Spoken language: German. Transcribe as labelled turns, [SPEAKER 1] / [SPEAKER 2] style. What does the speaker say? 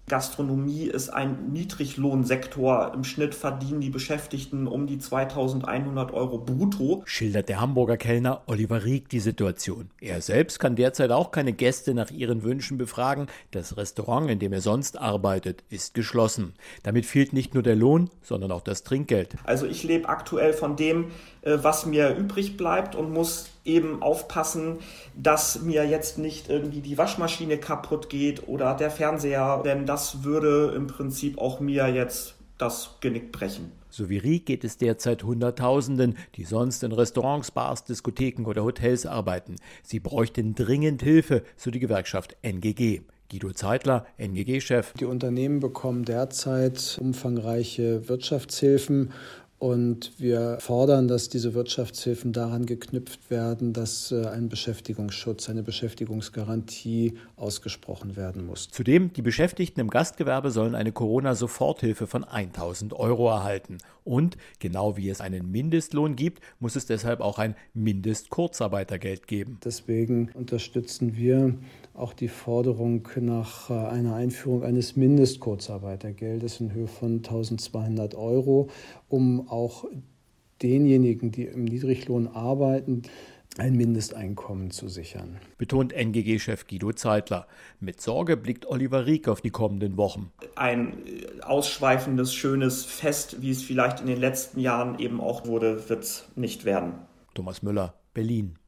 [SPEAKER 1] Gastronomie ist ein Niedriglohnsektor. Im Schnitt verdienen die Beschäftigten um die 2.100 € brutto.
[SPEAKER 2] Schildert der Hamburger Kellner Oliver Rieck die Situation. Er selbst kann derzeit auch keine Gäste nach ihren Wünschen befragen. Das Restaurant, in dem er sonst arbeitet, ist geschlossen. Damit fehlt nicht nur der Lohn, sondern auch das Trinkgeld.
[SPEAKER 1] Also ich lebe aktuell von dem, was mir übrig bleibt und muss eben aufpassen, dass mir jetzt nicht irgendwie die Waschmaschine kaputt geht oder der Fernseher, denn das würde im Prinzip auch mir jetzt das Genick brechen.
[SPEAKER 2] So wie Rieck geht es derzeit Hunderttausenden, die sonst in Restaurants, Bars, Diskotheken oder Hotels arbeiten. Sie bräuchten dringend Hilfe, so die Gewerkschaft NGG. Guido Zeitler, NGG-Chef.
[SPEAKER 3] Die Unternehmen bekommen derzeit umfangreiche Wirtschaftshilfen. Und wir fordern, dass diese Wirtschaftshilfen daran geknüpft werden, dass ein Beschäftigungsschutz, eine Beschäftigungsgarantie ausgesprochen werden muss.
[SPEAKER 2] Zudem, die Beschäftigten im Gastgewerbe sollen eine Corona-Soforthilfe von 1.000 € erhalten. Und genau wie es einen Mindestlohn gibt, muss es deshalb auch ein Mindestkurzarbeitergeld geben.
[SPEAKER 3] Deswegen unterstützen wir auch die Forderung nach einer Einführung eines Mindestkurzarbeitergeldes in Höhe von 1.200 €, um auch denjenigen, die im Niedriglohn arbeiten, ein Mindesteinkommen zu sichern.
[SPEAKER 2] Betont NGG-Chef Guido Zeitler. Mit Sorge blickt Oliver Rieck auf die kommenden Wochen.
[SPEAKER 1] Ein ausschweifendes, schönes Fest, wie es vielleicht in den letzten Jahren eben auch wurde, wird es nicht werden.
[SPEAKER 2] Thomas Müller, Berlin.